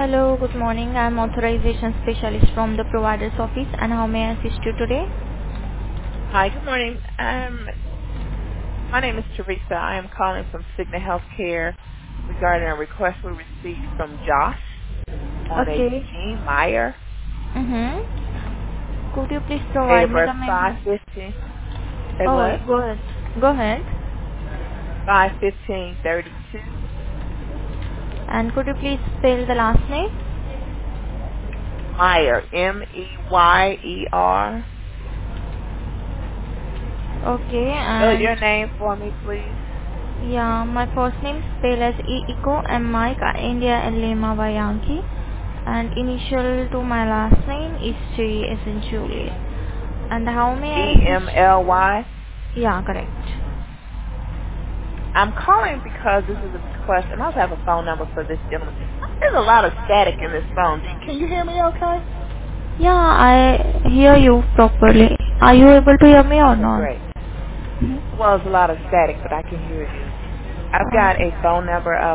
Hello, good morning. I'm authorization specialist from the provider's office, and how may I assist you today? Hi, good morning. My name is Teresa. I am calling from Cigna Healthcare regarding a request we received from Josh on a Okay. Eugene Meyer, Could you please date provide of me birth the member? 515. Say Oh, what? go ahead. Go ahead. 51532. And could you please spell the last name? Meyer, Meyer. Okay, Spell and your name for me, please. yeah, my first name spell as E Echo M Mike India L Lima Y Yankee, and initial to my last name is J as in Juliet. And how may I assist? EMLY. Yeah, correct. I'm calling because this is a request, and I also have a phone number for this gentleman. There's a lot of static in this phone. Can you hear me okay? Yeah, I hear you properly. Are you able to hear me or Okay, not? great. Well, there's a lot of static, but I can hear you. I've got a phone number of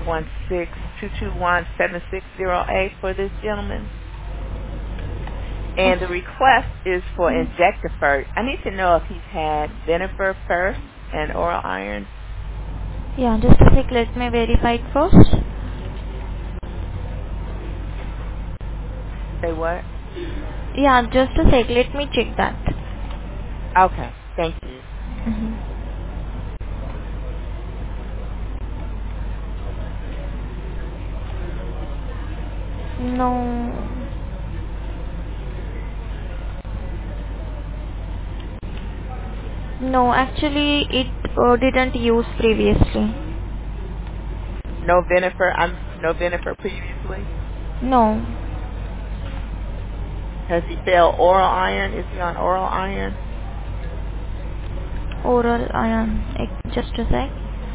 516-221-7608 for this gentleman. And the request is for Injectafer. I need to know if he's had Venifer first and oral iron. Yeah, just a sec. Let me verify it first. Say what? Yeah, just a sec. Let me check that. Okay, thank you. No, no. Actually, it didn't use previously. No Venifer previously? No, Has he failed oral iron? Is he on oral iron? oral iron. Just a sec.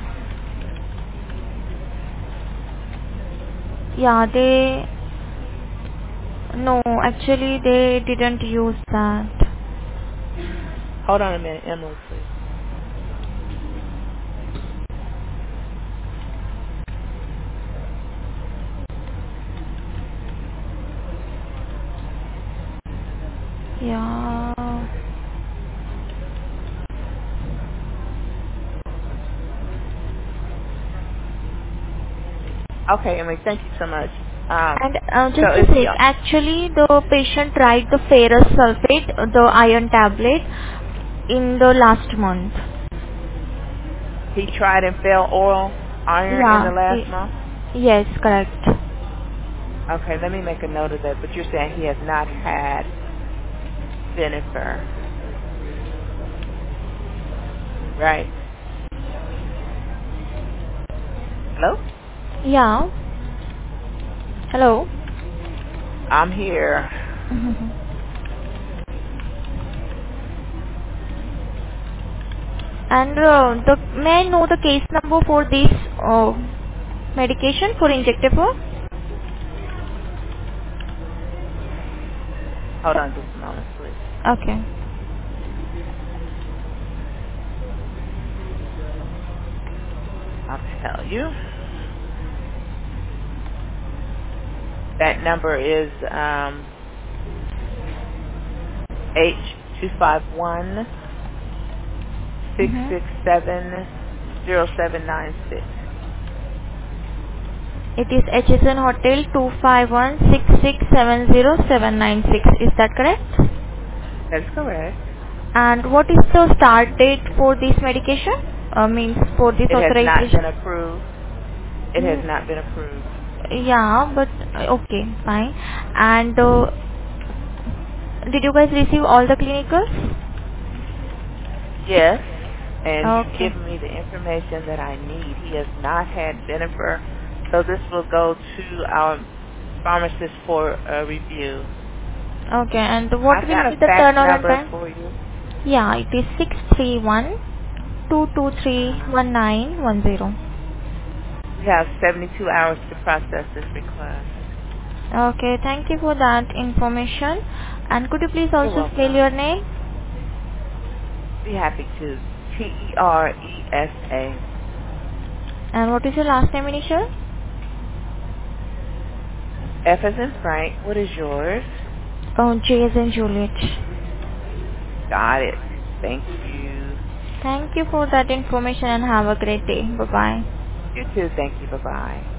Yeah, they. No, actually, they didn't use that. Hold on a minute, Emily, please. Yeah. Okay, Emily, thank you so much. And So just a is he sec, actually the patient tried the ferrous sulfate, the iron tablet, in the last month. he tried and failed oral iron in the Yeah, last month? yes, correct. Okay, let me make a note of that. But you're saying he has not had Venifer, right? Hello? Yeah, hello. I'm here. And may I know the case number for this medication for injectable? Hold on just a moment, please. Okay. I'll tell you. That number is H251 Mm-hmm. 6670796. It is HSN Hotel 25166707796. Is that correct? That's correct. And what is the start date for this medication? Means for this It has not been authorization? approved. It has Mm, not been approved. yeah, but okay, fine. And did you guys receive all the clinicals? Yes, and you've Okay. given me the information that I need. He has not had Venifer, so this will go to our pharmacist for a review. Okay, and what I've will got a be the fax turnaround number time? for you. Yeah, it is 631 223 Uh-huh. 1910. You have 72 hours to process this request. Okay, thank you for that information. And could you please You're also spell welcome. your name? Be happy to. Teresa. And what is your last name initial? F as in Frank. What is yours? Oh, J as in Juliet. Got it. Thank you. Thank you for that information and have a great day. Bye-bye. You too. Thank you. Bye-bye.